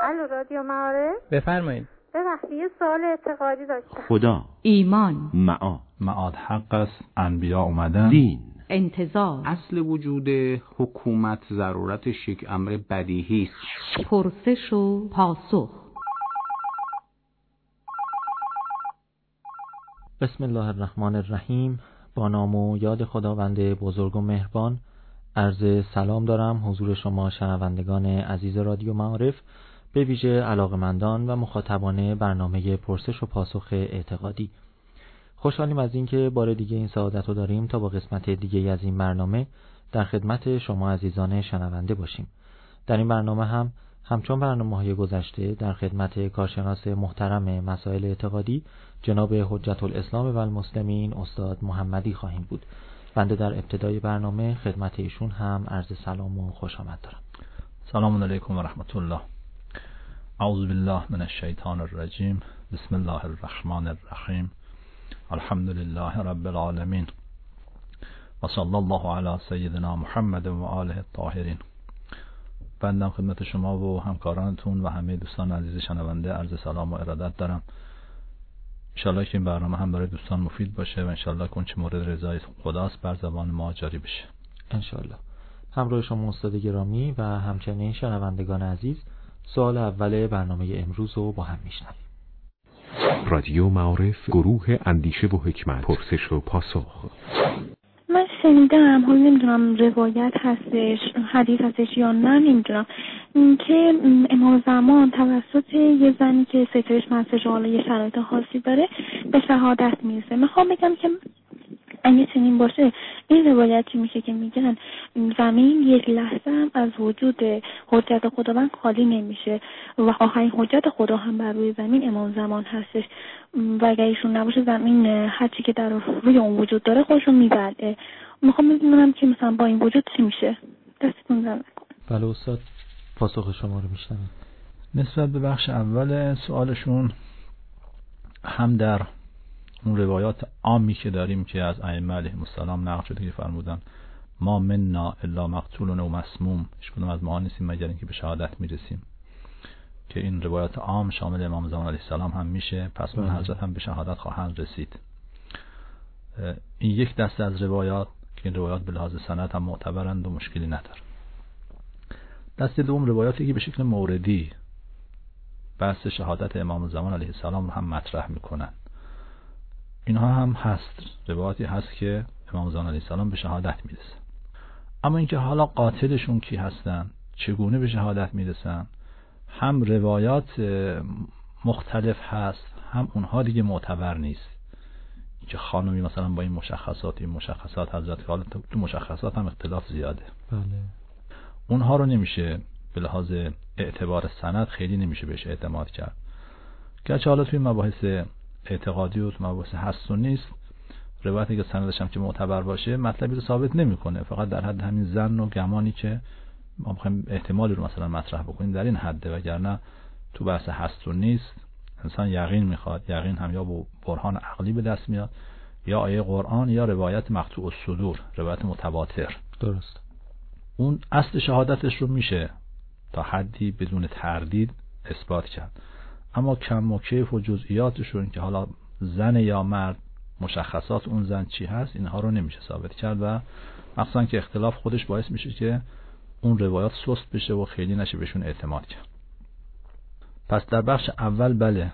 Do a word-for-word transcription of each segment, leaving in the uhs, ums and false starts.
الو رادیو معارف. بفرمایید. ببخشید یه سوال اعتقادی داشتم. خدا، ایمان، معاد، معاد حق است، انبیا اومدن، دین، انتظار، اصل وجود حکومت ضرورتش یک امر بدیهی است. پرسش و پاسخ. بسم الله الرحمن الرحیم. با نام و یاد خداوند بزرگ و مهربان. عرض سلام دارم حضور شما شنوندگان عزیز رادیو معارف، به ویژه علاقه‌مندان و مخاطبان برنامه پرسش و پاسخ اعتقادی. خوشحالیم از اینکه بار دیگه این سعادت رو داریم تا با قسمت دیگه از این برنامه در خدمت شما عزیزان شنونده باشیم. در این برنامه هم همچون برنامه‌های گذشته در خدمت کارشناس محترم مسائل اعتقادی جناب حجت الاسلام و المسلمین استاد محمدی خواهیم بود. بنده در ابتدای برنامه خدمت ایشون هم عرض سلام و خوش آمد دارم. سلام علیکم و رحمت الله. اعوذ بالله من الشیطان الرجیم. بسم الله الرحمن الرحیم. الحمد لله رب العالمین و صلی الله علی سیدنا محمد و آله الطاهرین. بندم خدمت شما و همکارانتون و همه دوستان عزیز شنونده عرض سلام و ارادت دارم. انشالله که این برنامه هم برای دوستان مفید باشه و انشالله که اون چه مورد رضای خداست بر زبان ما جاری بشه انشالله. همراه شما استاد گرامی و همچنین شنوندگان عزیز، سوال اول برنامه امروز رو با هم میشنویم. رادیو معارف، گروه اندیشه و حکمت، پرسش و پاسخ. من شنیدم، حالا نمیدونم روایت هستش حدیث هستش یا نه نمیدونم، که امام زمان توسط یه زنی که سترش مسیج حالا یه شرایط خاصی داره به شهادت میرسه. میخوام بگم که اگه چنین باشه این روایتی میشه که میگن زمین یک لحظه هم از وجود حجت خداوند خالی نمیشه و آخرین حجت خدا هم بر روی زمین امام زمان هستش و اگه ایشون نباشه زمین هرچی که در روی اون وجود داره خودشون میبلعه. میخوام بدونم که مثلا با این وجود چی میشه. دستتون درد نکنه. بله استاد، پاسخ شما رو میشنویم. نسبت به بخش اول سوالشون، هم در اون روایات عامی که داریم که از ائمه علیهم السلام نقل شده که فرمودن ما منا الا مقتول و مسموم، هیچ کدوم از ما نیستیم مگر اینکه به شهادت میرسیم، که این روایات عام شامل امام زمان علیه السلام هم میشه، پس اون حضرت هم به شهادت خواهند رسید. این یک دسته از روایات که این روایات به لحاظ سند هم معتبرند و مشکلی نداره. دسته دوم روایاتی که به شکل موردی بحث شهادت امام زمان علیه السلام رو هم مطرح میکنن. اینها هم هست، روایاتی هست که امام زمان علیه السلام به شهادت میرسه، اما اینکه حالا قاتلشون کی هستن، چگونه به شهادت میرسن، هم روایات مختلف هست، هم اونها دیگه معتبر نیست که خانمی مثلا با این مشخصات این مشخصات حضرت، حالا تو مشخصات هم اختلاف زیاده. بله. اونها رو نمیشه به لحاظ اعتبار سند خیلی نمیشه بهش اعتماد کرد. گرچه حالا توی مباحث اعتقادی و مباحث هست و نیست، روایتی که سندش هم که معتبر باشه مطلبی رو ثابت نمیکنه، فقط در حد همین ظن و گمانی که ما میخوایم احتمالی رو مثلا مطرح بکنیم در این حده، وگرنه تو بحث هست و نیست انسان یقین میخواد. یقین هم یا با برهان عقلی به دست میاد، یا آیه قرآن، یا روایت مقطوع الصدور، روایت متواتر. درست. اون اصل شهادتش رو میشه تا حدی بدون تردید اثبات کرد، اما کم و کیف و جزئیاتش رو، این که حالا زن یا مرد، مشخصات اون زن چی هست، اینها رو نمیشه ثابت کرد و مخصوصا که اختلاف خودش باعث میشه که اون روایات سست بشه و خیلی نشه بهشون اعتماد کرد. پس در بخش اول بله،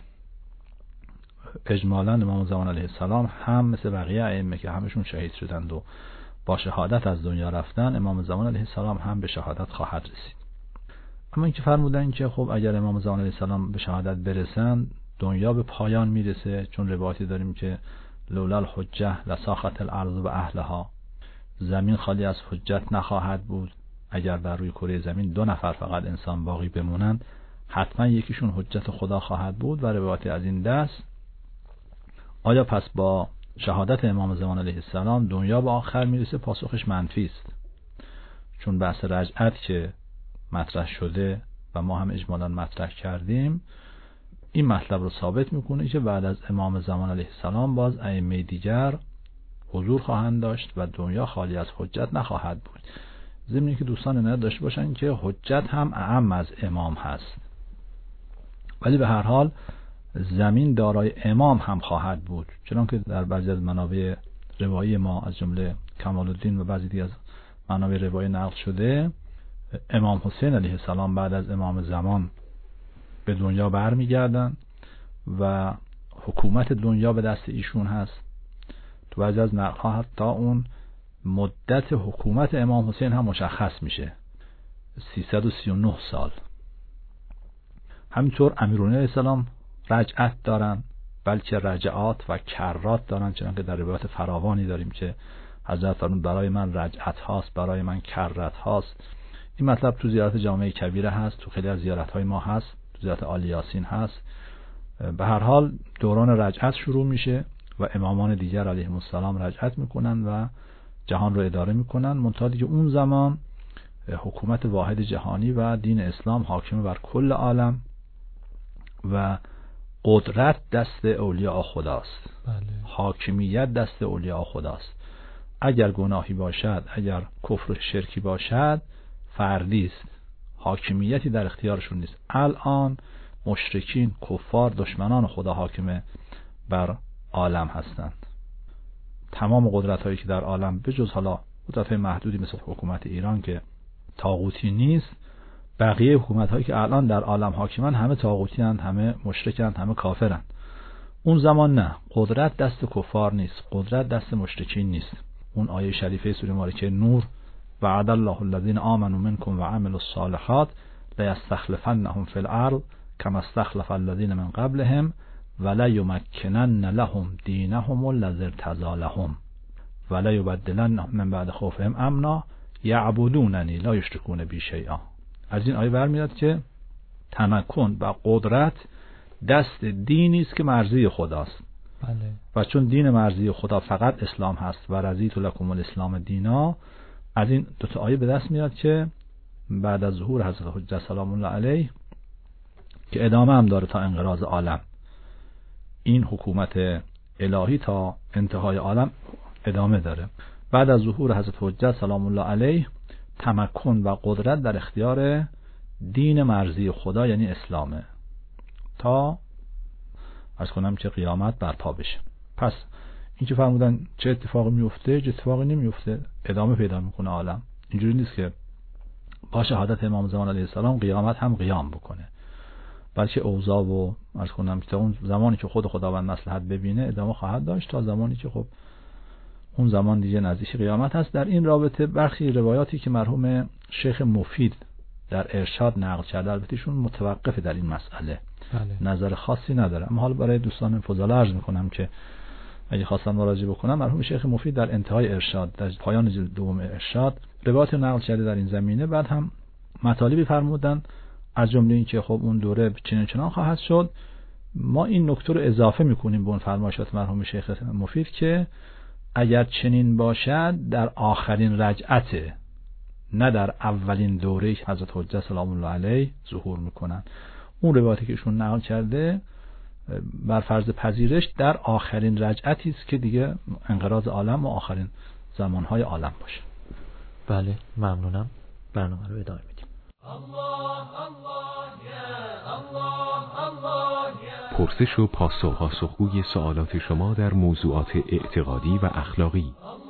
اجمالاً امام زمان علیه السلام هم مثل بقیه ائمه که همشون شهید شدند و با شهادت از دنیا رفتن، امام زمان علیه السلام هم به شهادت خواهد رسید. اما اینکه فرمودن که خب اگر امام زمان علیه السلام به شهادت برسن دنیا به پایان میرسه، چون روایتی داریم که لولا الحجه لساخت الارض و اهلها، زمین خالی از حجت نخواهد بود. اگر بر روی کره زمین دو نفر فقط انسان باقی بمونند حتما یکیشون حجت خدا خواهد بود و روایتی از این دست. آیا پس با شهادت امام زمان علیه السلام دنیا به آخر میرسه؟ پاسخش منفی است، چون بحث رجعت که مطرح شده و ما هم اجمالاً مطرح کردیم این مطلب رو ثابت میکنه که بعد از امام زمان علیه السلام باز ائمه دیگر حضور خواهند داشت و دنیا خالی از حجت نخواهد بود. ضمن اینکه دوستان عنایت داشته باشن که حجت هم اعم از امام هست، ولی به هر حال زمین دارای امام هم خواهد بود، چنانکه در بعضی از منابع روایی ما از جمله کمال الدین و بعضی دیگه از منابع روایی نقل شده امام حسین علیه السلام بعد از امام زمان به دنیا برمیگردن و حکومت دنیا به دست ایشون هست. تو بعضی از نقل ها حتی اون مدت حکومت امام حسین هم مشخص میشه، سیصد و سی و نه سال. همینطور امیرالمومنین علیه السلام رجعت دارن، بلکه رجعات و کرات دارن، چنانکه در روایات فراوانی داریم که حضرت فرمود برای من رجعت هاست، برای من کرات هاست. این مطلب تو زیارت جامع کبیره هست، تو خیلی از زیارت های ما هست، تو زیارت آل یاسین هست. به هر حال دوران رجعت شروع میشه و امامان دیگر علیهم السلام رجعت میکنن و جهان رو اداره میکنن، منتها دیگه اون زمان حکومت واحد جهانی و دین اسلام حاکم بر کل عالم و قدرت دست اولیاء خداست. بله. حاکمیت دست اولیاء خداست. اگر گناهی باشد، اگر کفر و شرکی باشد، فردی است، حاکمیتی در اختیارشون نیست. الان مشرکین، کفار، دشمنان خدا حاکم بر عالم هستند. تمام قدرت هایی که در عالم به جز حالا قدرت های محدودی مثل حکومت ایران که طاغوتی نیست، بقیه حکومت هایی که الان در عالم حاکمن همه طاغوتی اند، همه مشرکند، همه کافرند. اون زمان نه، قدرت دست کفار نیست، قدرت دست مشرکین نیست. اون آیه شریفه سوره مبارکه نور وعد الله الذین آمنوا منکم و عملوا الصالحات لیستخلفنهم فی الارض کما استخلف الذین من قبلهم ولیمکنن لهم دینهم الذی ارتضی لهم ولیبدلنهم من بعد خوفهم امنا یعبدوننی لا یشرکون بی شیئا. از این آیه برمیاد که تمکن و قدرت دست دینی است که مرضی خداست. بله. و چون دین مرضی خدا فقط اسلام هست و رضیت لکم الاسلام دینا، از این دو تا آیه به دست میاد که بعد از ظهور حضرت حجت سلام الله علیه که ادامه هم داره تا انقراض عالم، این حکومت الهی تا انتهای عالم ادامه داره. بعد از ظهور حضرت حجت سلام الله علیه تمکن و قدرت در اختیار دین مرضی خدا یعنی اسلامه تا عرض کنم که قیامت برپا بشه. پس این که فرمودن چه اتفاقی میفته، چه اتفاقی نمیفته، ادامه پیدا میکنه عالم. اینجوری نیست که با شهادت امام زمان علیه السلام قیامت هم قیام بکنه، بلکه اوضاع و عرض کنم که اون زمانی که خود خداوند مصلحت ببینه ادامه خواهد داشت تا زمانی که خب اون زمان دیگه نزدیک قیامت هست. در این رابطه برخی روایاتی که مرحوم شیخ مفید در ارشاد نقل کرده، البته ایشون متوقف در این مسئله، بله. نظر خاصی نداره، اما حالا برای دوستان فضلا عرض میکنم که اگه خواستن مراجعه بکنم، مرحوم شیخ مفید در انتهای ارشاد، در پایان جلد دوم ارشاد روایت نقل کرده در این زمینه. بعد هم مطالبی فرمودن از جمله این که خب اون دوره چنین چنان خواهد شد. ما این نکته رو اضافه میکنیم به اون فرمایشات مرحوم شیخ مفید که اگر چنین باشد در آخرین رجعته، نه در اولین دوره حضرت حجت سلام الله علیه ظهور میکنن. اون روایتی که ایشون نقل کرده بر فرض پذیرش در آخرین رجعتی است که دیگه انقراض عالم و آخرین زمانهای عالم باشه. بله، ممنونم. برنامه رو ادامه میدیم. پرسش و پاسخ، پاسخگوی سوالات شما در موضوعات اعتقادی و اخلاقی.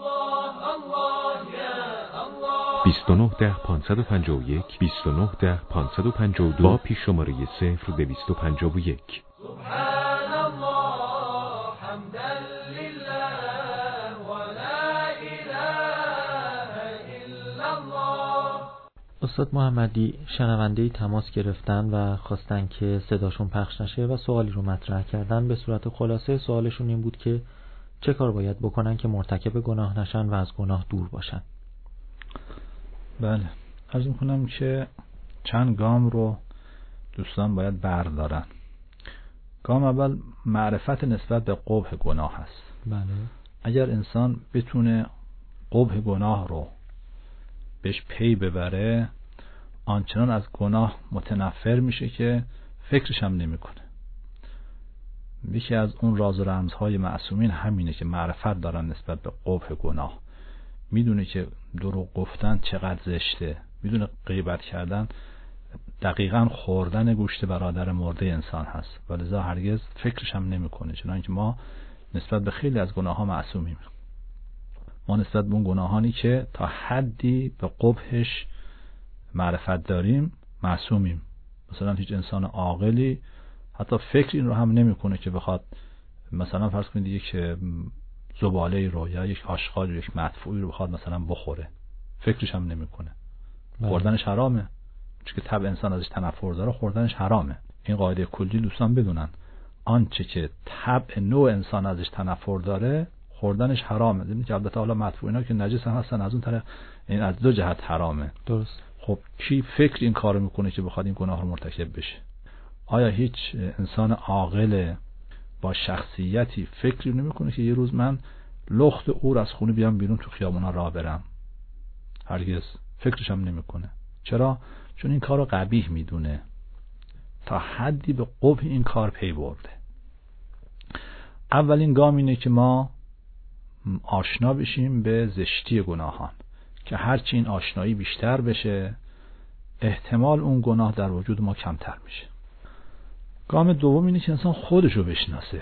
بیست و نه ده پانصد و پنجاه و یک بیست و نه ده پانصد و پنجاه و دو با پیش شماره صفر دویست و پنجاه و یک. سبحان الله حمدا لله و لا اله الا الله. استاد محمدی، شنونده‌ای تماس گرفتن و خواستن که صداشون پخش نشه و سوالی رو مطرح کردن. به صورت خلاصه سوالشون این بود که چه کار باید بکنن که مرتکب گناه نشن و از گناه دور باشن؟ بله، عرض میکنم که چند گام رو دوستان باید بردارن. گام اول معرفت نسبت به قبح گناه هست. بله. اگر انسان بتونه قبح گناه رو بهش پی ببره، آنچنان از گناه متنفر میشه که فکرش هم نمیکنه. یکی از اون راز و رمزهای معصومین همینه که معرفت دارن نسبت به قبح گناه. میدونه که دروغ گفتن چقدر زشته، میدونه غیبت کردن دقیقاً خوردن گوشت برادر مرده انسان هست و لذا هرگز فکرش هم نمی‌کنه، چنانکه ما نسبت به خیلی از گناه‌ها معصومیم. ما نسبت به اون گناهانی که تا حدی به قبحش معرفت داریم معصومیم. مثلا هیچ انسان عاقلی حتی فکر این رو هم نمی‌کنه که بخواد مثلا فرض کنید یک زباله رو یا یک آشغال یا یک مدفوعی رو بخواد مثلا بخوره، فکرش هم نمی‌کنه. خوردنش حرامه، چون که طبع انسان ازش تنفر داره، خوردنش حرامه. این قاعده کلی دوستان بدونن، آنچه که طبع نوع انسان ازش تنفر داره خوردنش حرامه. دیدین که البته حالا مدفوعینا که نجس هم هستن، از اون طرف این از دو جهت حرامه. درست. خب کی فکر این کارو میکنه که بخواد این گناه رو مرتکب بشه؟ آیا هیچ انسان عاقل با شخصیتی فکری نمیکنه که یه روز من لخت اور از خونه بیام بیرون تو خیابونا راه برم؟ هرگز فکرش هم نمیکنه. چرا؟ چون این کارو قبیح میدونه، تا حدی به قبح این کار پی برده. اولین گام اینه که ما آشنا بشیم به زشتی گناهان، که هرچی این آشنایی بیشتر بشه احتمال اون گناه در وجود ما کمتر میشه. گام دوم اینه که انسان خودشو بشناسه.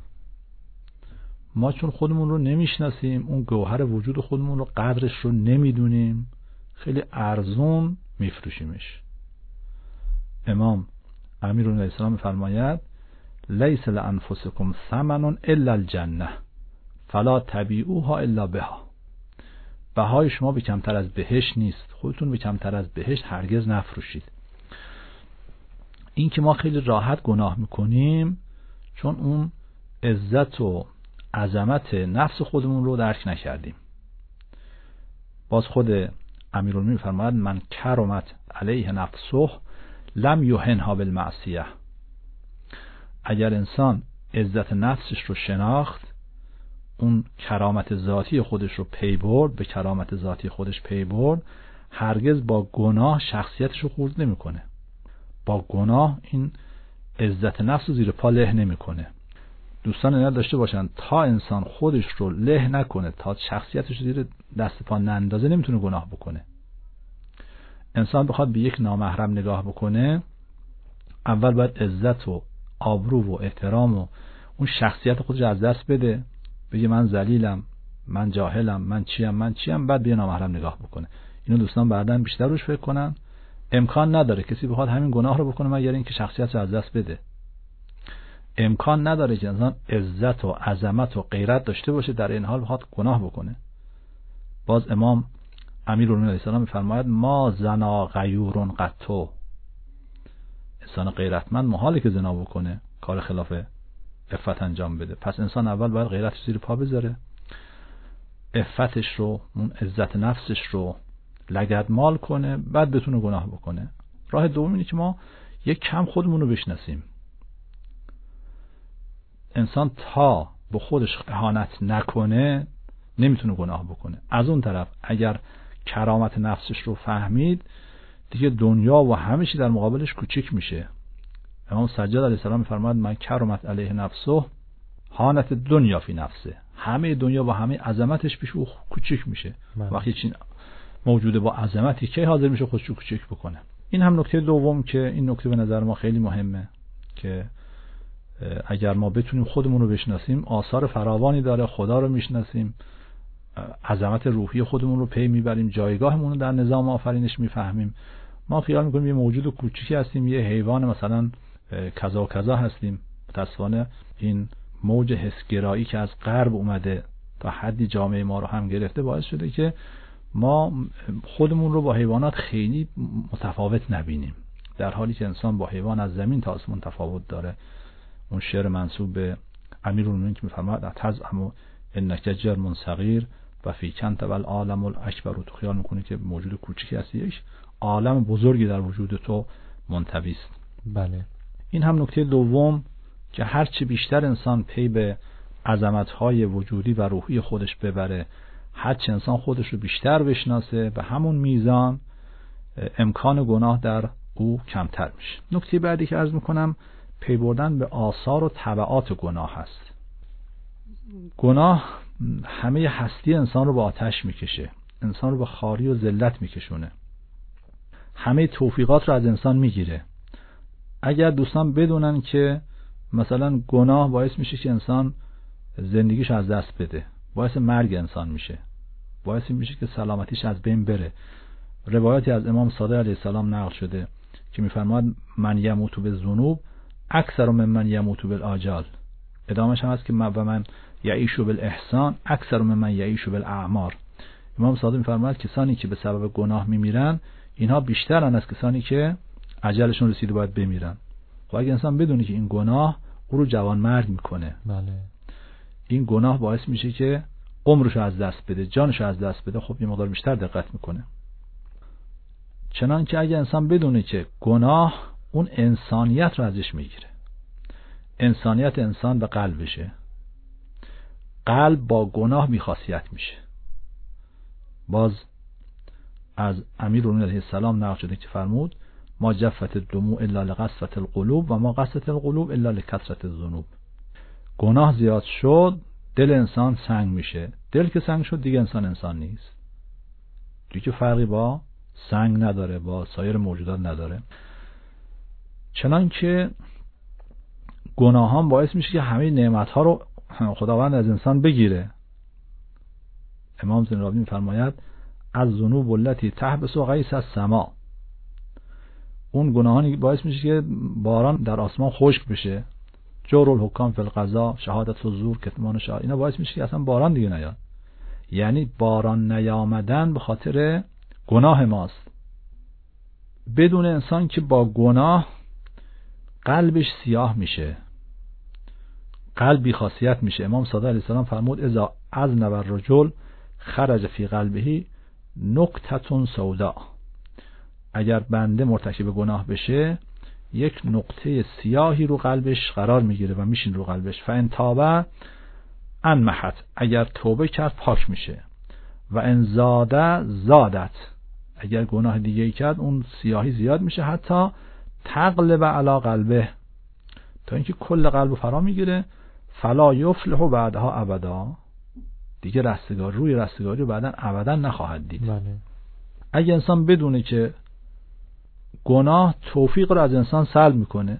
ما چون خودمون رو نمیشناسیم، اون گوهر وجود خودمون رو، قدرش رو نمیدونیم، خیلی ارزون میفروشیمش. امام امیرالمومنین علیه السلام میفرماید لیس لانفسکم ثمن الا الجنه فلا تبیعوها الا بها. بهای شما به کمتر از بهشت نیست، خودتون به کمتر از بهشت هرگز نفروشید. این که ما خیلی راحت گناه میکنیم چون اون عزت و عظمت نفس خودمون رو درک نکردیم. باز خود امیرالمومنین فرماید من کرمت علیه نفسه لم یهنها بالمعصیه. اگر انسان عزت نفسش رو شناخت، اون کرامت ذاتی خودش رو پی برد، به کرامت ذاتی خودش پی برد، هرگز با گناه شخصیتش رو خورد نمیکنه. با گناه این عزت نفس رو زیر پا له نمیکنه. دوستان اینا داشته باشن، تا انسان خودش رو له نکنه، تا شخصیتش رو زیر دست پا نندازه، نمیتونه گناه بکنه. انسان بخواد به یک نامحرم نگاه بکنه، اول باید عزت و آبرو و احترام و اون شخصیت خودش از دست بده، بگه من ذلیلم، من جاهلم، من چیم من چیم بعد به نامحرم نگاه بکنه. اینو دوستان بعداً بیشتر روش فکر کنن. امکان نداره کسی بخواد همین گناه رو بکنه مگر اینکه شخصیتش رو از دست بده. امکان نداره که انسان عزت و عظمت و غیرت داشته باشه در این حال بخواد گناه بکنه. باز امام امیرالمومنین علیه السلام میفرماید ما زنا غیور قطو. انسان غیرتمند محاله که زنا بکنه، کار خلاف عفت انجام بده. پس انسان اول باید غیرتش زیر پا بذاره، عفتش رو، اون عزت نفسش رو لگدمال کنه، بعد بتونه گناه بکنه. راه دوم اینه که ما یک کم خودمون رو بشناسیم. انسان تا به خودش اهانت نکنه نمیتونه گناه بکنه. از اون طرف اگر کرامت نفسش رو فهمید، دیگه دنیا و همه چی در مقابلش کوچیک میشه. امام سجاد علیه السلام میفرماید من کرامت علیه نفسه هانت دنیا فی نفسه. همه دنیا با همه عظمتش پیش او کوچیک میشه. وقتی چین موجوده با عظمتی که حاضر میشه خودش رو کوچیک بکنه. این هم نکته دوم که این نکته به نظر ما خیلی مهمه که اگر ما بتونیم خودمون رو بشناسیم، آثار فراوانی داره. خدا رو میشناسیم، عظمت روحی خودمون رو پی میبریم، جایگاهمون رو در نظام آفرینش میفهمیم. ما خیال میکنیم یه موجود کوچیکی هستیم، یه حیوان مثلا کذا و کذا هستیم. متأسفانه این موج حسگرایی که از غرب اومده تا حدی جامعه ما رو هم گرفته، باعث شده که ما خودمون رو با حیوانات خیلی متفاوت نبینیم، در حالی که انسان با حیوان از زمین تا آسمون تفاوت داره. اون شعر منسوب به امیرالمومنین که میفرماید تزعم انک جرم صغیر و فی کنت والعالم الاکبر. تو خیال میکنه که موجود کوچیکی هستی، یک عالم بزرگی در وجود تو منطوی است. بله. این هم نکته دوم که هرچی بیشتر انسان پی به عظمت‌های وجودی و روحی خودش ببره، هرچی انسان خودش رو بیشتر بشناسه، به همون میزان امکان گناه در او کمتر میشه. نکته بعدی که عرض میکنم پی بردن به آثار و تبعات گناه هست. گناه همه هستی انسان رو به آتش میکشه، انسان رو به خواری و ذلت میکشونه. همه توفیقات رو از انسان میگیره. اگر دوستان بدونن که مثلا گناه باعث میشه که انسان زندگیش از دست بده، باعث مرگ انسان میشه، باعث میشه که سلامتیش از بین بره. روایاتی از امام صادق علیه السلام نقل شده که میفرماد من یموت بالذنوب اکثر من من یموت بالآجال. ادامهش هم هست که و من یعیش بالاحسان اکثر من من یعیش بالاعمار. امام صادق میفرماد کسانی که به سبب گناه میمیرن اینها بیشترن از کسانی که اجلشون رسیده باید بمیرن. خب اگه انسان بدونه که این گناه او رو جوان مرگ میکنه، بله، این گناه باعث میشه که عمرش از دست بده، جانش از دست بده، خب یه مقدار بیشتر دقت میکنه. چنانکه اگه انسان بدونه که گناه اون انسانیت رو ازش میگیره، انسانیت انسان به قلبشه، قلب با گناه بی‌خاصیت میشه. باز از امیرالمومنین علیه السلام نقل شده که فرمود ما جفت الدموع الا لقسوة القلوب و ما قسوة القلوب الا لکثرة الذنوب. گناه زیاد شد دل انسان سنگ میشه، دل که سنگ شد دیگه انسان انسان نیست، دیگه فرقی با سنگ نداره، با سایر موجودات نداره. چنانکه گناهان باعث میشه که همه نعمت‌ها رو خداوند از انسان بگیره. امام زنرابی میفرماید از ذنوب التي تحبس غیث السما، اون گناهانی باعث میشه که باران در آسمان خشک بشه. جور الحکام فی القضاء، شهادت الزور، کتمان شهادت، اینا باعث میشه که اصلا باران دیگه نیاد. یعنی باران نیامدن به خاطر گناه ماست. بدون انسان که با گناه قلبش سیاه میشه، قلب بی خاصیت میشه. امام صادق علیه السلام فرمود اذا اذنب الرجل خرج فی قلبه نکتة سوداء، اگر بنده مرتکب گناه بشه یک نقطه سیاهی رو قلبش قرار میگیره و میشین رو قلبش. فان تاب انمحت، اگر توبه کرد پاک میشه. و ان زاد زادت، اگر گناه دیگه کرد اون سیاهی زیاد میشه حتی تغلب علی قلبه، تا اینکه کل قلب فرا میگیره. فلا یفلح بعدها ابدا، دیگه رستگار روی رستگاری رو بعدن ابدا نخواهد دید. بله. اگه انسان بدونه که گناه توفیق رو از انسان سلب میکنه،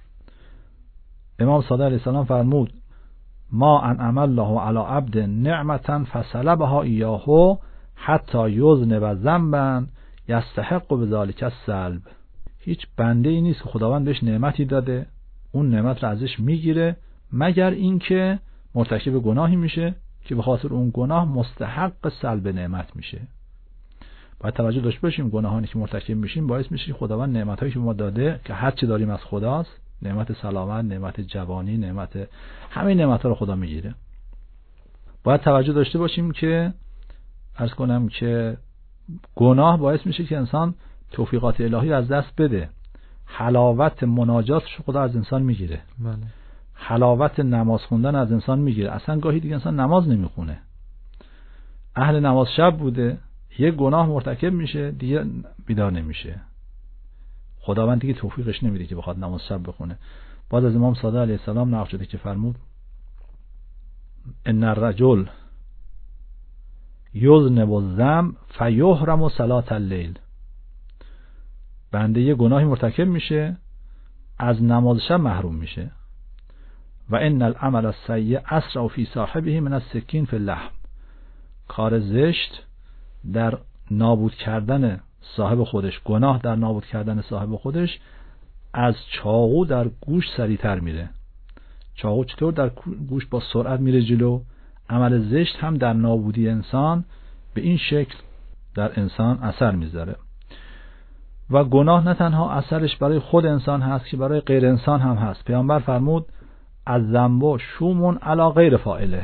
امام صادق علیه السلام فرمود ما انعم الله علی عبد نعمتا فسلبها ایاه حتی یذنب ذنبا یستحق بذلک السلب. هیچ بنده ای نیست که خداوند بهش نعمتی داده اون نعمت رو ازش میگیره مگر اینکه مرتکب گناهی میشه که به خاطر اون گناه مستحق سلب نعمت میشه. باید توجه داشته باشیم گناهانی که مرتکب میشیم باعث میشه خداوند نعمتایی که ما داده که هر چی داریم از خداست، نعمت سلامت، نعمت جوانی، نعمت همه نعمت‌ها رو خدا میگیره. باید توجه داشته باشیم که عرض کنم که گناه باعث میشه که انسان توفیقات الهی از دست بده. حلاوت مناجاتش خدا از انسان میگیره. بله. حلاوت نماز خوندن از انسان میگیره. اصلا گاهی دیگه انسان نماز نمیخونه، اهل نماز شب بوده، یه گناه مرتکب میشه دیگه بیدار نمیشه، خداوند دیگه توفیقش نمیده که بخواد نماز شب بخونه. بعد از امام صادق علیه السلام نقل شده که فرمود ان الرجل یذنب الذنب فیحرم صلاة الليل، بنده یه گناهی مرتکب میشه از نماز شب محروم میشه. و ان العمل السیء اسرع فی صاحبه من السکین فی اللحم، کار زشت در نابود کردن صاحب خودش، گناه در نابود کردن صاحب خودش از چاقو در گوش سریعتر میره. چاقو چطور در گوش با سرعت میره جلو، عمل زشت هم در نابودی انسان به این شکل در انسان اثر میذاره. و گناه نه تنها اثرش برای خود انسان هست که برای غیر انسان هم هست. پیامبر فرمود از ذنب شومون علی غیر فاعله،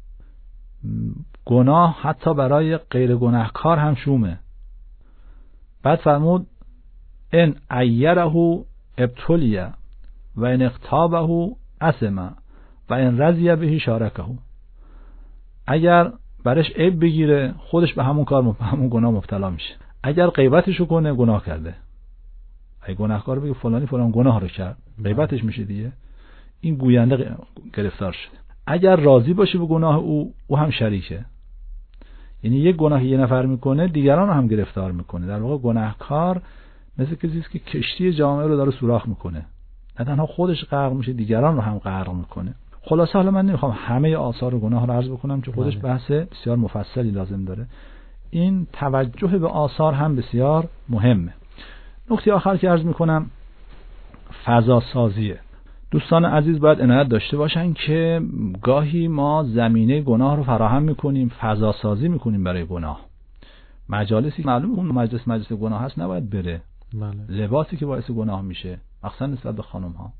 گناه حتی برای غیر گناهکار هم شومه. بعد فرمود ان عیره ابتلیه و ان اغتابه اسمه و ان رضی به شارکه، اگر برش عیب بگیره خودش به همون کار به همون گناه مبتلا میشه. اگر غیبتشو کنه گناه کرده، اگه گناهکار بگه فلانی فلان گناه رو کرد غیبتش میشه دیگه، این گوینده گرفتار شده. اگر راضی باشه به گناه او، او هم شریکه. یعنی یک گناه یه نفر میکنه دیگران رو هم گرفتار میکنه. در واقع گناهکار مثل کسی است که کشتی جامعه رو داره سوراخ میکنه، نه تنها خودش غرق میشه دیگران رو هم غرق میکنه. خلاصه حالا من نمیخوام همه آثار گناه رو عرض بکنم که خودش بحث بسیار مفصلی لازم داره. این توجه به آثار هم بسیار مهمه. نکته آخر که عرض میکنم فضا سازیه. دوستان عزیز باید عنایت داشته باشن که گاهی ما زمینه گناه رو فراهم میکنیم، فضا سازی میکنیم برای گناه. مجالسی معلومه اون مجلس مجلس گناه هست نباید بره. بله. لباسی که باعث گناه میشه، مخصوصا نسبت به خانم ها،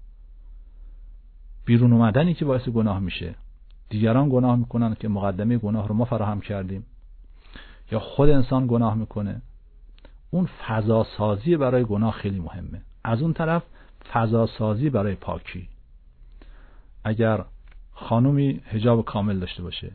بیرون اومدنی که باعث گناه میشه، دیگران گناه میکنن که مقدمه گناه رو ما فراهم کردیم، یا خود انسان گناه میکنه، اون فضا سازی برای گناه خیلی مهمه. از اون طرف فضا سازی برای پاکی. اگر خانومی حجاب کامل داشته باشه،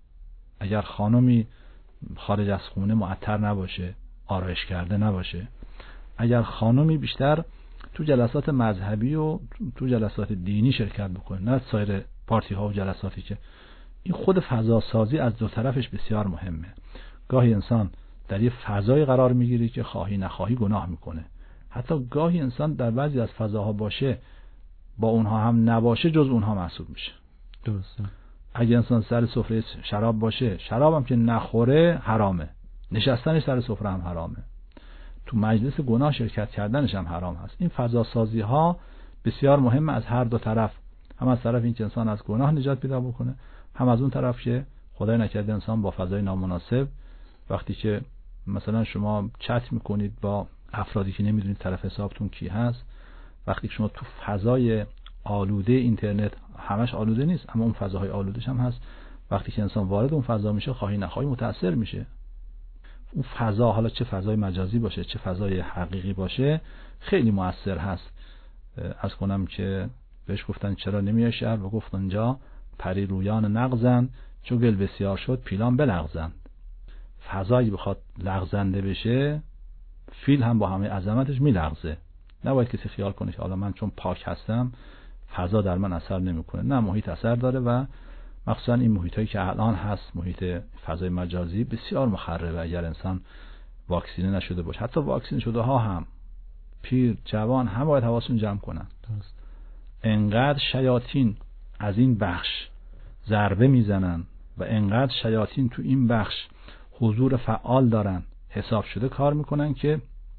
اگر خانومی خارج از خونه معطر نباشه، آرایش کرده نباشه، اگر خانومی بیشتر تو جلسات مذهبی و تو جلسات دینی شرکت بکنه، نه سایر پارتی ها و جلساتی، که این خود فضا سازی از دو طرفش بسیار مهمه. گاهی انسان در یه فضای قرار میگیره که خواهی نخواهی گناه میکنه. حتی گاهی انسان در بعضی از فضاها باشه، با اونها هم نباشه، جز اونها محسوب میشه. درسته. اگه انسان سر سفره شراب باشه، شراب هم که نخوره حرامه، نشستنش سر سفره هم حرامه، تو مجلس گناه شرکت کردنش هم حرام هست. این فضا سازی ها بسیار مهمه از هر دو طرف، هم از طرف این که انسان از گناه نجات پیدا بکنه، هم از اون طرف که خدای نکرده انسان با فضای نامناسب، وقتی که مثلا شما چت میکنید با افرادی که نمیدونید طرف حسابتون کی هست، وقتی که شما تو فضای آلوده اینترنت، همش آلوده نیست اما اون فضاهای آلودهش هم هست، وقتی که انسان وارد اون فضا میشه خواهی نخواهی متاثر میشه. اون فضا، حالا چه فضای مجازی باشه چه فضای حقیقی باشه، خیلی مؤثر هست. از کنم که بهش گفتن چرا نمیای شهر، و گفت اونجا پری رویان نغزن، چو گل بسیار شد پیلان بلغزن. فضایی بخواد لغزنده بشه، فیل هم با همه عظمتش میلغزه. نباید کسی خیال کنه که حالا من چون پاک هستم فضا در من اثر نمیکنه. نه، محیط اثر داره و مخصوصا این محیطایی که الان هست، محیط فضای مجازی بسیار مخربه. اگر انسان واکسینه نشده باشه، حتی واکسینه شده ها هم، پیر جوان هم باید حواسشون جمع کنن. درست. انقدر شیاطین از این بخش ضربه میزنن و انقدر شیاطین تو این بخش حضور فعال دارن، حساب شده کار میکنن که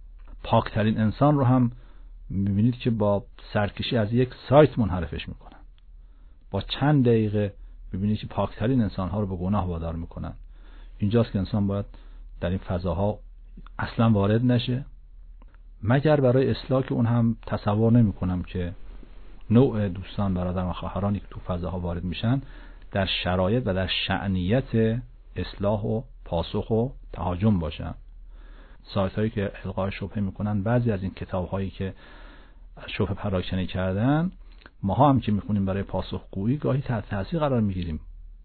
پاکترین انسان رو هم میبینید که با سرکشی از یک سایت منحرفش میکنن. با چند دقیقه میبینید که پاکترین انسان ها رو به گناه وادار میکنن. اینجاست که انسان باید در این فضاها اصلا وارد نشه، مگر برای اصلاح، که اون هم تصور نمیکنم که نوع دوستان برادران و خواهرانی که تو فضاها وارد میشن در شرایط و در شأنیت اصلاح و پاسخ و تهاجم باشن. سایت هایی که القای شبهه میکنن، بعضی از این کتاب هایی که شبهه پراکنی کردن، ما هم که میخونیم برای پاسخگویی گاهی تحت تاثیر قرار میگیریم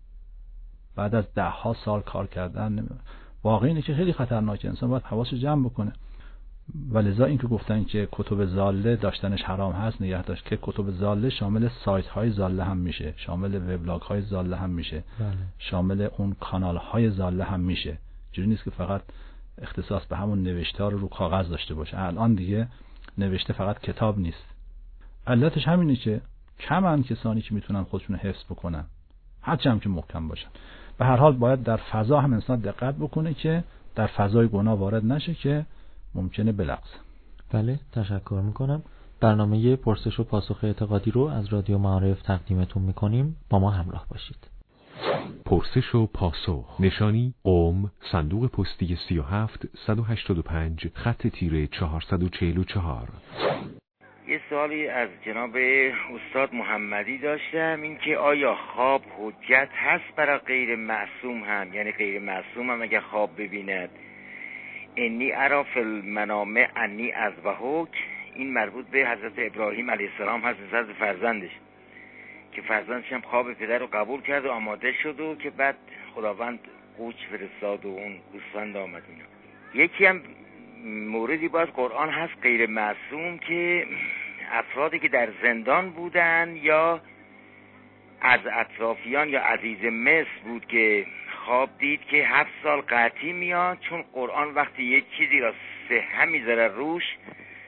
بعد از ده ها سال کار کردن. واقعا اینه که خیلی خطرناکه، انسان باید حواسش جمع بکنه. ولذا این که گفتن که کتب ضاله داشتنش حرام هست نگه داشت، که کتب ضاله شامل سایت های ضاله هم میشه، شامل وبلاگ های ضاله هم میشه، بله. شامل اون کانال های ضاله هم میشه. جوری نیست که فقط اختصاص به همون نوشتار رو کاغذ داشته باشه. الان دیگه نوشته فقط کتاب نیست. علتش همینه که کمن کسانی که میتونن خودشون حفظ بکنن، هرچند که محکم باشن. به هر حال باید در فضا هم انسان دقت بکنه که در فضای گناه وارد نشه که ممکنه بلغزه. بله، تشکر میکنم. برنامه پرسش و پاسخ اعتقادی رو از رادیو معارف تقدیمتون میکنیم. با ما همراه باشید. پرسش و پاسخ. نشانی قم، صندوق پستی سی و هفت صد و هشتاد و پنج، خط تیره چهارصد و چهل و چهار. یه سوالی از جناب استاد محمدی داشتم، این که آیا خواب حجت هست برای غیر معصوم هم؟ یعنی غیر معصوم هم اگر خواب ببیند انی ارا فی المنام انی اذبحک، این مربوط به حضرت ابراهیم علیه السلام هست، نسبت به فرزندش، که فرزندش هم خواب پدر رو قبول کرد و آماده شد و که بعد خداوند قوچ فرستاد و اون گوسفند آمد. اینا یکی هم موردی باز قرآن هست غیر معصوم، که افرادی که در زندان بودن یا از اطرافیان یا عزیز مصر بود که خواب دید که هفت سال قحطی میاد، چون قرآن وقتی یک چیزی را صحه میذاره روش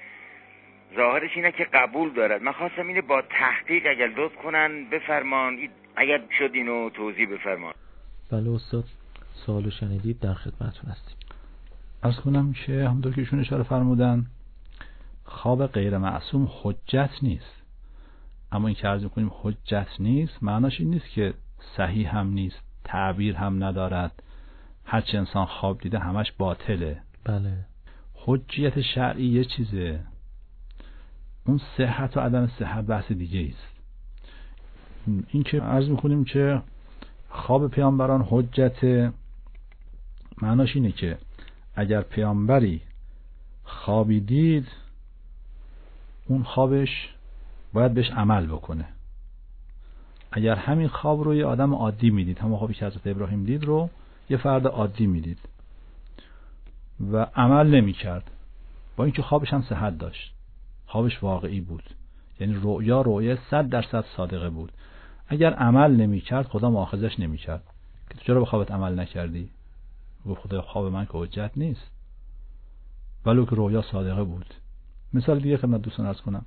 ظاهرش اینه که قبول دارد. من خواستم اینه با تحقیق اگر لطف کنن بفرمان، اگر شد اینو توضیح بفرمان. بله استاد، سوالو شنیدید، در خدمتتون هستیم. عرض کنم که همونطور که ایشون اشاره فرمودن خواب غیر معصوم حجت نیست، اما این که عرض می‌کنیم حجت نیست معناش این نیست که صحیح هم نیست، تعبیر هم ندارد، هرچی انسان خواب دیده همش باطله. بله. حجیت شرعی یه چیزه، اون صحت و عدم صحت بحث دیگه است. این که عرض می‌کنیم که خواب پیامبران حجت، معناش اینه که اگر پیامبری خوابی دید اون خوابش باید بهش عمل بکنه. اگر همین خواب رو یه آدم عادی میدید، همون خوابی که حضرت ابراهیم دید رو یه فرد عادی میدید و عمل نمی‌کرد، با اینکه خوابش هم صحت داشت، خوابش واقعی بود، یعنی رؤیا رؤیا صد درصد صادقه بود، اگر عمل نمی‌کرد خدا مؤاخذش نمی‌کرد که تو چرا به خوابت عمل نکردی؟ گفت خدا خواب من که حجت نیست، ولو که رؤیا صادقه بود. مثال دیگه خدمت دوستان عرض کنم.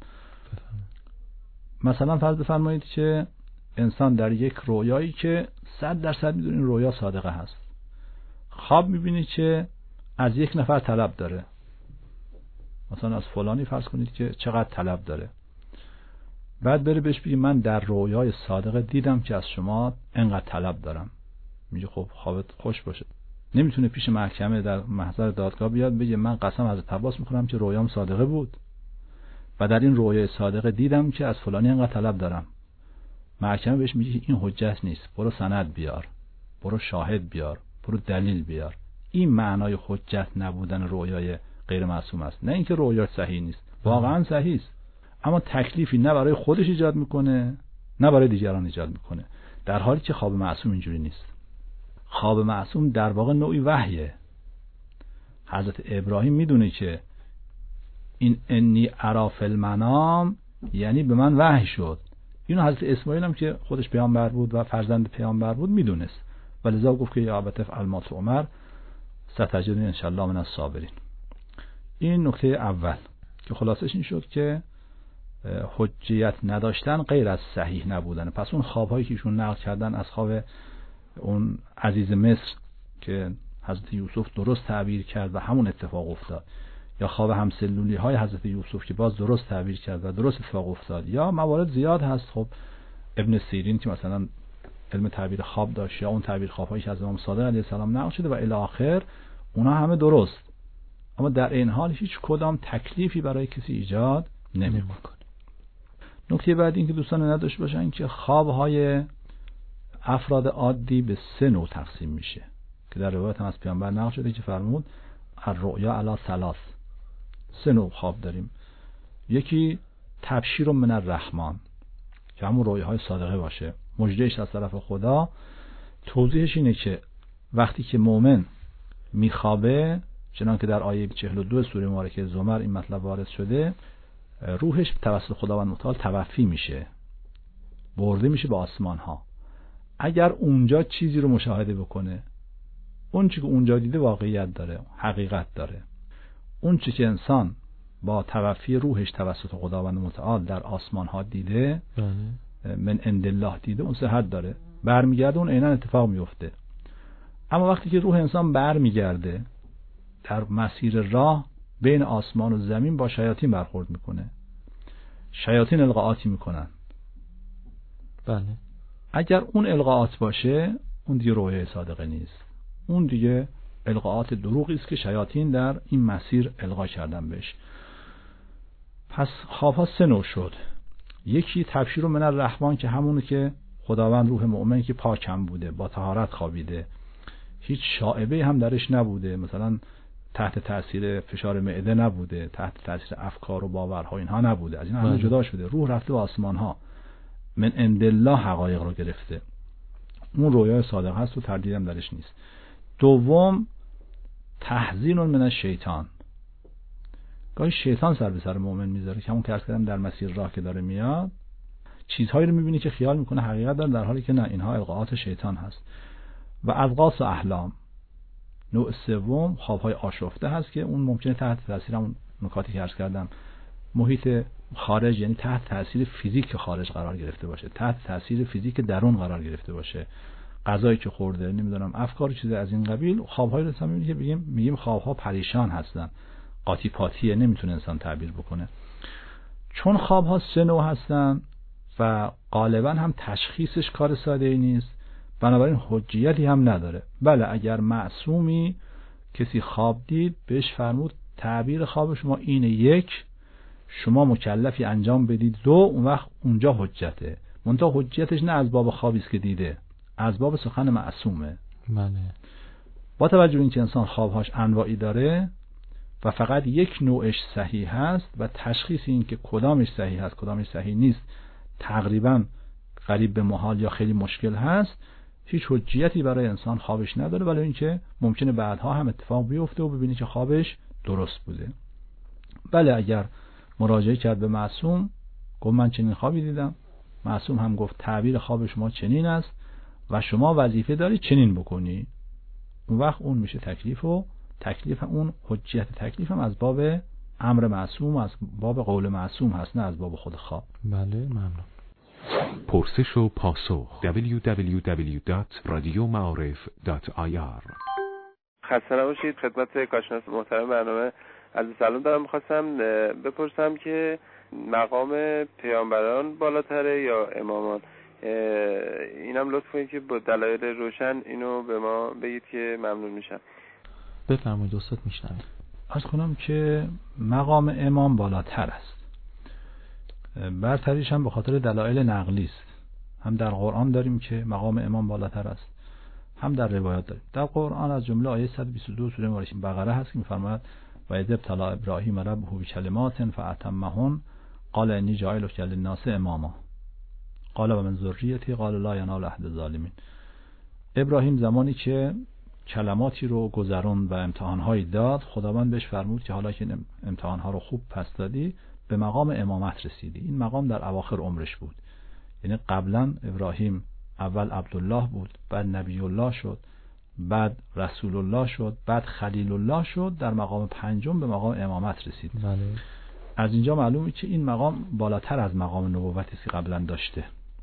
مثلا فرض بفرمایید که انسان در یک رؤیایی که صد درصد میدونه این رؤیا صادقه هست، خواب میبینی که از یک نفر طلب داره، مثلا از فلانی فرض کنید که چقدر طلب داره، بعد بره بهش بگی من در رؤیای صادقه دیدم که از شما انقدر طلب دارم. میگه خب خوابت خوش باشه. نمیتونه پیش محکمه در محضر دادگاه بیاد بگه من قسم از تباس میخورم که رؤیام صادقه بود و در این رؤیای صادقه دیدم که از فلانی انقدر طلب دارم. محکمه بهش میگه این حجت نیست، برو سند بیار، برو شاهد بیار، برو دلیل بیار. این معنای حجت نبودن رؤیای غیر معصوم است، نه اینکه رؤیا صحیح نیست، واقعا صحیح است، اما تکلیفی نه برای خودش ایجاد میکنه نه برای دیگران ایجاد میکنه، در حالی که خواب معصوم اینجوری نیست. خواب معصوم در واقع نوعی وحیه. حضرت ابراهیم میدونه که این انی ارا فی المنام یعنی به من وحی شد. اینو حضرت اسماعیل هم که خودش پیامبر بود و فرزند پیامبر بود میدونست، ولذا گفت که یا ابت افعل ما تؤمر ستجدنی ان شاء الله من الصابرین. این نکته اول که خلاصش این شد که حجیت نداشتن غیر از صحیح نبودن. پس اون خوابهایی که ایشون نقل کردن از خواب اون عزیز مصر که حضرت یوسف درست تعبیر کرد و همون اتفاق افتاد، یا خواب همسلولی های حضرت یوسف که باز درست تعبیر کرد و درست اتفاق افتاد، یا موارد زیاد هست. خب ابن سیرین که مثلا علم تعبیر خواب داشت، یا اون تعبیر خواب هایی که از امام صادق علیه السلام نقل شده و الی آخر، اونا همه درست، اما در این حال هیچ کدام تکلیفی برای کسی ایجاد نمی‌کنه. نکته بعد این که دوستان نداشت باشن که خواب های افراد عادی به سه نوع تقسیم میشه که در روایت هم از پیامبر نقل شده که فرمود الرؤیا علی ثلاث. سه نوع خواب داریم. یکی تبشیر من الرحمن که همون رویاهای صادقه باشه، مژدهش از طرف خدا. توضیحش اینه که وقتی که مؤمن میخوابه، چنان که در آیه چهل و دو سوره مبارکه زمر این مطلب وارد شده، روحش توسط خداوند متعال توفی میشه، برده میشه به آسمان ها. اگر اونجا چیزی رو مشاهده بکنه، اون چیزی که اونجا دیده واقعیت داره، حقیقت داره، اون چیزی که انسان با توفی روحش توسط خداوند متعال در آسمان ها دیده، من عند الله دیده، اون صحت داره، برمیگرده اون عیناً اتفاق میفته. اما وقتی که روح انسان برمیگرده، در مسیر راه بین آسمان و زمین با شیاطین برخورد میکنه، شیاطین القاءاتی میکنن. بله. اگر اون القاءات باشه، اون دیگه رویای صادقه نیست، اون دیگه القاءات دروغی است که شیاطین در این مسیر القا کردن بهش. پس خوابها سه نوع شد. یکی تبشیر من الرحمن که همونه که خداوند روح مؤمن که پاکم بوده، با طهارت خوابیده، هیچ شائبه هم درش نبوده، مثلا تحت تاثیر فشار معده نبوده، تحت تاثیر افکار و باورها اینها نبوده، از این همه جدا شده، روح رفته به آسمان ها، من عند الله حقایق رو گرفته. اون رویای صادق هست و تردید هم درش نیست. دوم تحزین من الشیطان، گاهی شیطان سر به سر مؤمن میذاره که همون که عرض کردم در مسیر راه که داره میاد، چیزهایی رو میبینی که خیال میکنه حقیقت داره، در حالی که نه، اینها القاءات شیطان هست. و اضغاث و احلام، نوع سوم خوابهای آشفته هست که اون ممکنه تحت تاثیر همون نکاتی که عرض کردم محیط خارج، یعنی تحت تاثیر فیزیک خارج قرار گرفته باشه، تحت تاثیر فیزیک درون قرار گرفته باشه، غذایی که خورده، نمیدونم افکار چیز از این قبیل، خواب‌هایی رو می‌بینیم که بگیم میگیم خواب‌ها پریشان هستن، قاطی پاتیه، نمیتونه انسان تعبیر بکنه. چون خواب‌ها سه نوع هستن و غالبا هم تشخیصش کار ساده‌ای نیست، بنابراین حجیتی هم نداره. بله اگر معصومی کسی خواب دید بهش فرمود تعبیر خواب شما اینه، یک شما مکلفی انجام بدید، دو اون وقت اونجا حجته. منتها حجیتش نه از باب خوابی است که دیده، از باب سخن معصومه. بله. با توجه به اینکه انسان خوابهاش انواعی داره و فقط یک نوعش صحیح هست و تشخیص این که کدامش صحیح هست کدامش صحیح نیست تقریبا قریب به محال یا خیلی مشکل هست، هیچ حجیتی برای انسان خوابش نداره، ولی اینکه ممکنه بعدها هم اتفاق بیفته و ببینی که خوابش درست بوده. بله اگر مراجعه کرد به معصوم، گفت من چنین خوابی دیدم، معصوم هم گفت تعبیر خواب شما چنین است و شما وظیفه داری چنین بکنی، اون وقت اون میشه تکلیف و تکلیف اون حجیت تکلیف هم از باب امر معصوم، از باب قول معصوم هست، نه از باب خود خواب. بله ممنون. پرسش و پاسخ دبلیو دبلیو دبلیو دات رادیو معارف دات آی آر. خسته نباشید. خدمت کارشناس محترم برنامه از سلام دارم. می‌خواستم بپرسم که مقام پیامبران بالاتره یا امامان؟ اینم لطف کنید که با دلایل روشن اینو به ما بگید که ممنون میشم. بفرمایید استاد میشنم. عرض کنم که مقام امام بالاتر است. برتریش هم به خاطر دلایل نقلی است. هم در قرآن داریم که مقام امام بالاتر است، هم در روایات داریم. در قرآن از جمله آیه صد و بیست و دو سوره مبارکه بقره هست که می‌فرماید و اذ ابتلی ابراهیم ربه بکلمات فاتمهن قال انی جاعلک للناس اماما قال و من ذریتی قال لا ینال عهد الظالمین. ابراهیم زمانی که کلماتی رو گذرون و امتحانهایی داد، خداوند بهش فرمود که حالا که امتحانها رو خوب پس دادی به مقام امامت رسیدی. این مقام در اواخر عمرش بود، یعنی قبلا ابراهیم اول عبدالله بود، بعد نبی الله شد، بعد رسول الله شد، بعد خلیل الله شد، در مقام پنجم به مقام امامت رسید. بله. از اینجا معلومه که این مقام بالاتر از مقام نبوتی است که قبلا داشته،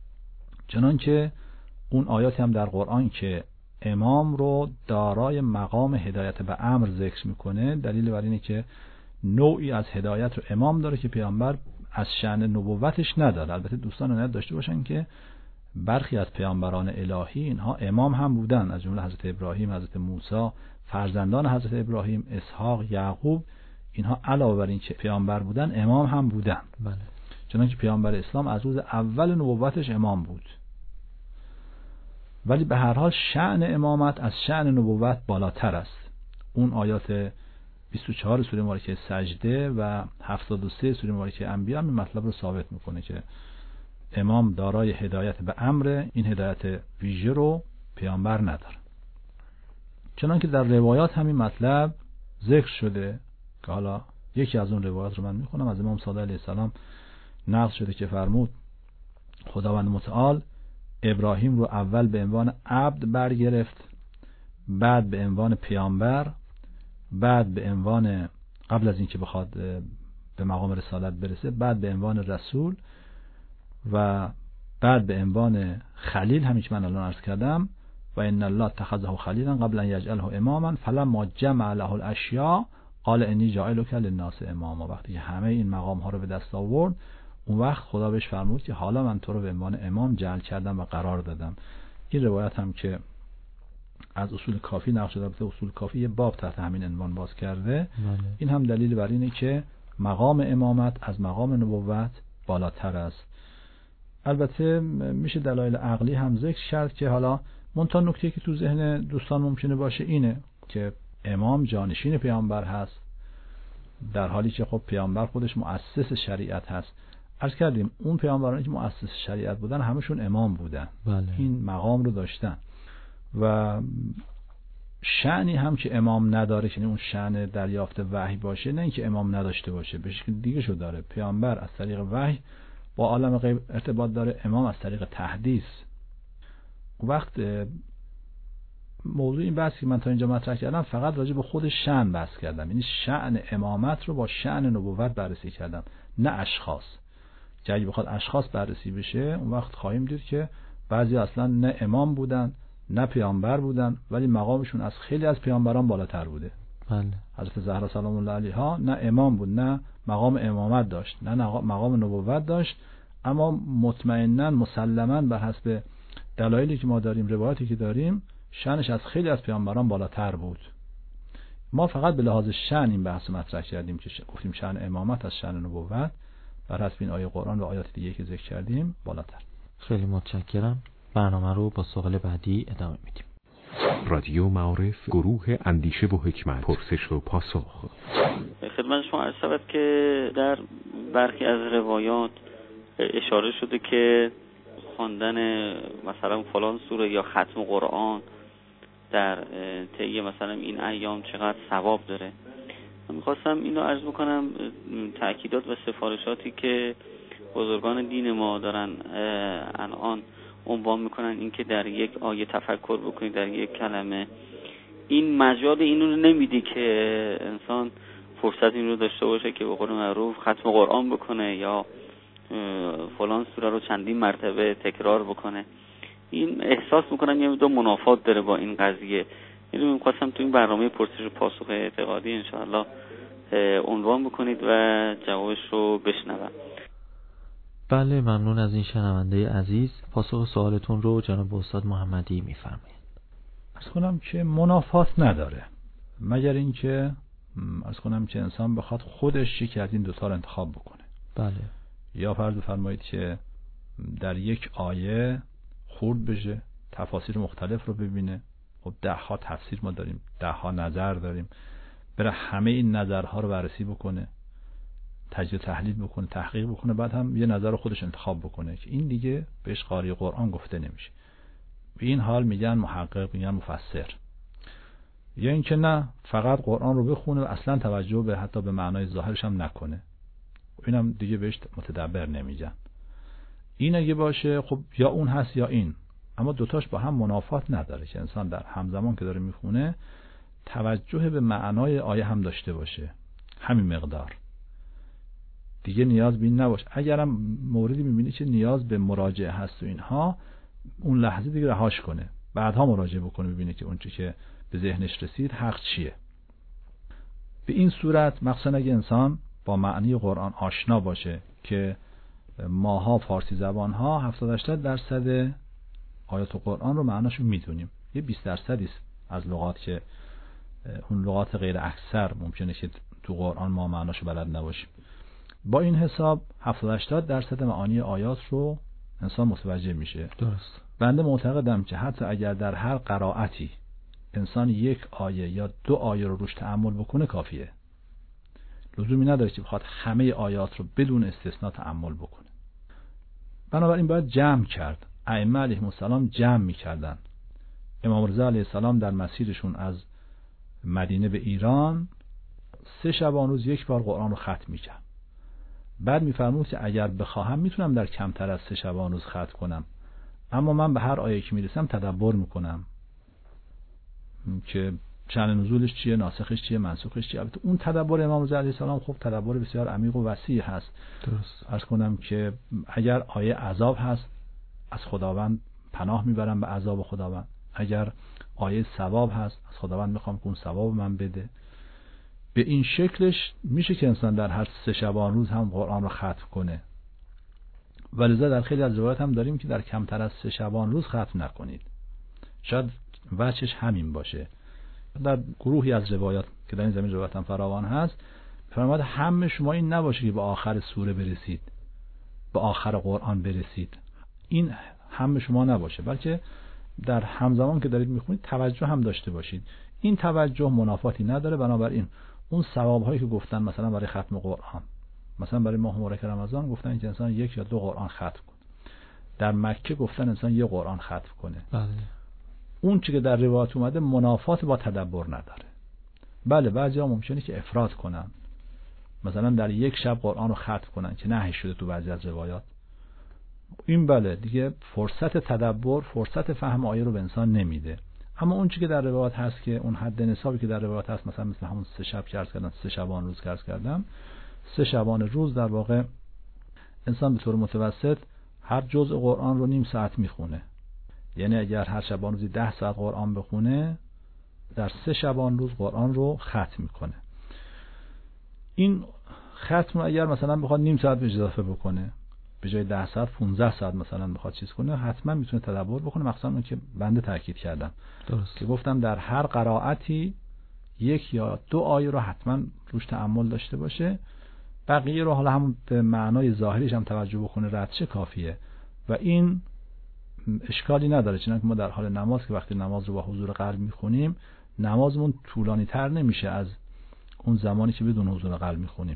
چنانکه اون آیاتی هم در قرآن که امام رو دارای مقام هدایت به امر ذکر میکنه، دلیل بر اینه که نوعی از هدایت رو امام داره که پیامبر از شأن نبوتش نداره. البته دوستان عنایت داشته باشن که برخی از پیامبران الهی اینها امام هم بودن، از جمله حضرت ابراهیم، حضرت موسی، فرزندان حضرت ابراهیم، اسحاق، یعقوب، اینها علاوه بر این که پیامبر بودن امام هم بودن. بله. چنانکه پیامبر اسلام از روز اول نبوتش امام بود، ولی به هر حال شأن امامت از شأن نبوت بالاتر است. اون آیات بیست و چهار سوره مبارکه سجده و هفتاد و سه سوره مبارکه انبیاء این مطلب رو ثابت میکنه که امام دارای هدایت به امر، این هدایت ویژه رو پیامبر نداره. چنانکه در روایات همین مطلب ذکر شده که حالا یکی از اون روایات رو من میخونم. از امام صادق علیه السلام نقل شده که فرمود خداوند متعال ابراهیم رو اول به عنوان عبد برگرفت، بعد به عنوان پیامبر، بعد به عنوان قبل از اینکه بخواد به مقام رسالت برسه بعد به عنوان رسول و بعد به عنوان خلیل، همین که من الان عرض کردم، و ان الله اتخذه خلیلا قبل ان یجعله اماما فلما جمع له الاشیاء قال انی جاعلک للناس اماما. وقتی همه این مقام ها رو به دست آورد، اون وقت خدا بهش فرمود که حالا من تو رو به عنوان امام جعل کردم و قرار دادم. این روایت هم که از اصول کافی نقل شده، البته اصول کافی یه باب تحت همین عنوان باز کرده. بله. این هم دلیل بر اینه که مقام امامت از مقام نبوت بالاتر است. البته میشه دلایل عقلی هم ذکر کرد که حالا منتها نکته که تو ذهن دوستان ممکنه باشه اینه که امام جانشین پیامبر هست، در حالی که خب پیامبر خودش مؤسس شریعت هست. عرض کردیم اون پیامبرانی که مؤسس شریعت بودن همشون امام بودن. بله. این مقام رو داشتن و شأنی هم که امام نداره، که اون شأن دریافت وحی باشه، نه اینکه امام نداشته باشه، به شکل دیگه شو داره. پیامبر از طریق وحی با عالم غیب ارتباط داره، امام از طریق تحدیث. وقت موضوع این بحثی که من تا اینجا مطرح کردم فقط راجع به خود شأن بحث کردم، یعنی شأن امامت رو با شأن نبوت بررسی کردم، نه اشخاص. که اگه بخواد اشخاص بررسی بشه اون وقت خواهیم دید که بعضی اصلا نه امام بودن نه پیامبر بودن، ولی مقامشون از خیلی از پیامبران بالاتر بوده. بله. حضرت زهرا سلام الله علیها نه امام بود، نه مقام امامت داشت، نه مقام نبوت داشت، اما مطمئنا مسلما بر حسب دلایلی که ما داریم، روایاتی که داریم، شأنش از خیلی از پیامبران بالاتر بود. ما فقط به لحاظ شأن این بحث مطرح کردیم که گفتیم شأن امامت از شأن نبوت بر حسب این آیه قرآن و آیات دیگه که ذکر کردیم بالاتر. خیلی متشکرم. برنامه رو با سوال بعدی ادامه میدیم. رادیو معارف، گروه اندیشه و حکمت، پرسش و پاسخ. خدمت شما عرض شود که در برخی از روایات اشاره شده که خواندن مثلا فلان سوره یا ختم قرآن در طی مثلا این ایام چقدر ثواب داره. من میخواستم اینو عرض بکنم، تأکیدات و سفارشاتی که بزرگان دین ما دارن الان عنوان میکنن، این که در یک آیه تفکر بکنید، در یک کلمه، این مجال اینو رو نمیده که انسان فرصت این رو داشته باشه که به قول معروف ختم قرآن بکنه یا فلان سوره رو چندین مرتبه تکرار بکنه. این احساس میکنم یه دو منافات داره با این قضیه. اینو میخواستم تو این برنامه پرسش و پاسخ اعتقادی انشاءالله عنوان بکنید و جوابش رو بشنوم. بله، ممنون از این شنونده عزیز. پاسخ سوالتون رو جناب استاد محمدی میفرمایید. عرض کنم که منافات نداره، مگر اینکه عرض کنم که انسان بخواد خودش یکی از این دوتا رو انتخاب بکنه. بله. یا فرض بفرمایید که در یک آیه خورد بشه، تفاسیر مختلف رو ببینه. خب ده ها تفسیر ما داریم، ده ها نظر داریم، بره همه این نظرها رو بررسی بکنه، تجزیه تحلیل بکنه، تحقیق بکنه، بعد هم یه نظر رو خودش انتخاب بکنه که این دیگه بهش قاری قرآن گفته نمیشه. به این حال میگن محقق، میگن مفسر. یا اینکه نه، فقط قرآن رو بخونه و اصلا توجه به حتی به معنای ظاهرش هم نکنه، اینم دیگه بهش متدبر نمیگن. این اگه باشه خب یا اون هست یا این، اما دوتاش با هم منافات نداره که انسان در همزمان که داره میخونه توجه به معنای آیه هم داشته باشه، همین مقدار، دیگه نیاز به این نباشه. اگرم موردی میبینی که نیاز به مراجعه هست و اینها، اون لحظه دیگه رهاش کنه، بعدها مراجعه بکنه، ببینه که اون چیزی که به ذهنش رسید حق چیه. به این صورت مخصوصا اگه انسان با معنی قرآن آشنا باشه که ماها فارسی زبان ها هفتاد هشتاد درصد آیات قرآن رو معناشو میدونیم، یه بیست درصدی از لغات که اون لغات غیر اکثر ممکنه که تو قرآن ما معناشو بلد نباشیم. با این حساب هفتاد هشتاد درصد معانی آیات رو انسان متوجه میشه. درست. بنده معتقدم که حتی اگر در هر قرائتی انسان یک آیه یا دو آیه رو روش تأمل بکنه کافیه، لزومی نداره که بخواد همه آیات رو بدون استثناء تأمل بکنه. بنابراین باید جمع کرد. ائمه علیهم السلام جمع میکردن. امام رضا علیه السلام در مسیرشون از مدینه به ایران سه شبان روز یک بار قرآن رو ختم میکرد. بعد میفرمود که اگر بخواهم میتونم در کمتر از سه شبان روز ختم کنم، اما من به هر آیه که میرسم تدبر میکنم که شأن نزولش چیه، ناسخش چیه، منسوخش چیه. البته اون تدبر امام رضا علیه السلام خب تدبر بسیار عمیق و وسیع هست. درست. عرض کنم که اگر آیه عذاب هست، از خداوند پناه میبرم به عذاب خداوند. اگر آیه ثواب هست، از خداوند میخوام که اون ثواب من بده. به این شکلش میشه که انسان در هر سه شبان روز هم قرآن رو ختم کنه. ولذا در خیلی از روایات هم داریم که در کمتر از سه شبان روز ختم نکنید. شاید وجهش همین باشه. در گروهی از روایات که در این زمین روایت هم فراوان هست، فرمود همه شما این نباشه که به آخر سوره برسید، به آخر قرآن برسید. این همه شما نباشه، بلکه در همزمان که دارید میخونید توجه هم داشته باشید. این توجه منافاتی نداره. بنابراین اون ثواب‌هایی که گفتن مثلا برای ختم قرآن، مثلا برای ماه مبارک رمضان گفتن که انسان یک یا دو قرآن ختم کنه، در مکه گفتن انسان یک قرآن ختم کنه. بله. اون چیزی که در روایت اومده منافات با تدبر نداره. بله بعضیا ممکنه که افراط کنن، مثلا در یک شب قرآن رو ختم کنن که نهی شده تو بعضی از روایات. این بله دیگه فرصت تدبر، فرصت فهم آیه رو به انسان نمیده. اما اون چیزی که در روایت هست که اون حد نصابی که در روایت هست، مثلا مثل همون سه شب که عرض کردم، سه شبان روز که عرض کردم، سه شبانه روز در واقع انسان به طور متوسط هر جزء قرآن رو نیم ساعت میخونه. یعنی اگر هر شبانه روزی ده ساعت قرآن بخونه، در سه شبانه روز قرآن رو ختم میکنه. این ختم اگر مثلا بخواد نیم ساعت به اضافه بکنه، به جای ده ساعت پانزده ساعت مثلا بخواد چیز کنه، حتما میتونه تدبر بکنه. مخصوصا اون که بنده تاکید کردم درست که گفتم در هر قرائتی یک یا دو آیه رو حتما روش تأمل داشته باشه. بقیه رو حالا هم به معنای ظاهریش هم توجه بکنه، ردشه کافیه و این اشکالی نداره. چنانکه ما در حال نماز که وقتی نماز رو با حضور قلب میخونیم، نمازمون طولانی تر نمیشه از اون زمانی که بدون حضور قلب میخونیم.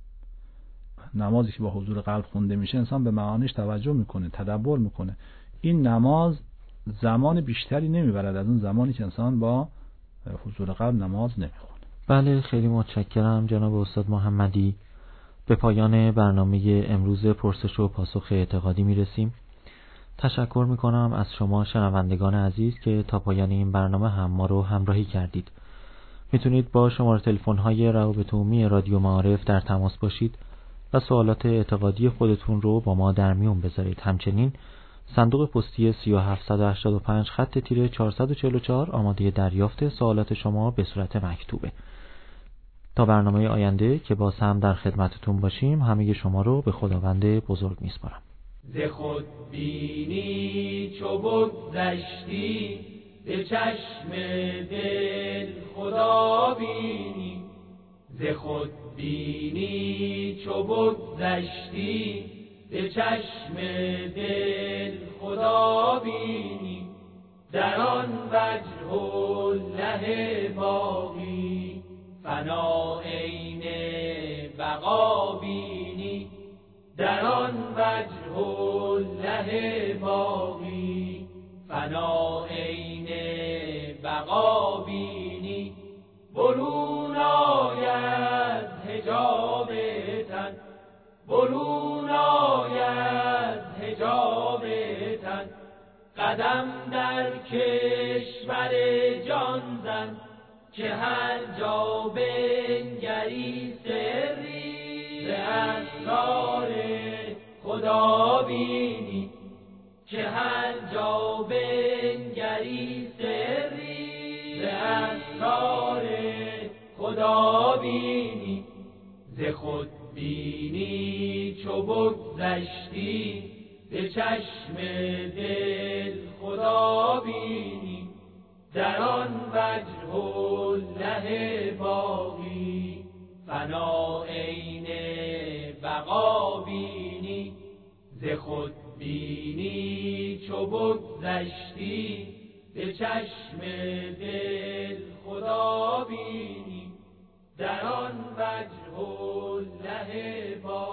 نمازی که با حضور قلب خونده میشه انسان به معانیش توجه میکنه، تدبر میکنه. این نماز زمان بیشتری نمیبرد از اون زمانی که انسان با حضور قلب نماز نمیخونه. بله، خیلی متشکرم جناب استاد محمدی. به پایان برنامه امروز پرسش و پاسخ اعتقادی میرسیم. تشکر میکنم از شما شنوندگان عزیز که تا پایان این برنامه هم ما رو همراهی کردید. میتونید با شماره تلفن های روابط عمومی رادیو معارف در تماس باشید و سوالات اعتقادی خودتون رو با ما در میون بذارید. همچنین صندوق پستی سه هزار و هفتصد و هشتاد و پنج خط تیره چهارصد و چهل و چهار آماده دریافت سوالات شما به صورت مکتوبه. تا برنامه آینده که باز هم در خدمتتون باشیم، همه شما رو به خداوند بزرگ میسپارم. ز خود بینی چو بگذشتی، به چشم دل خدا بینی. ز خود بینی چو بگذشتی، به چشم دل خدا بینی. در آن وجه الله باقی، فنا عین بقا بینی. در آن وجه الله باقی، فنا عین بقا بینی. برون آید حجاب تن، برون آید حجاب تن. قدم در کشور جان زن، که هر جا بنگری سری. ز اسرار خدا بینی، که هر جا بنگری سری. ز اسرار خدا بینی. ز خود بینی چو بگذشتی، به چشم دل خدا بینی. در آن وجه الله باقی، فنا عین بقا بینی. ز خود بینی چو بگذشتی، به چشم دل خدا بینی. در آن وجه الله باقی.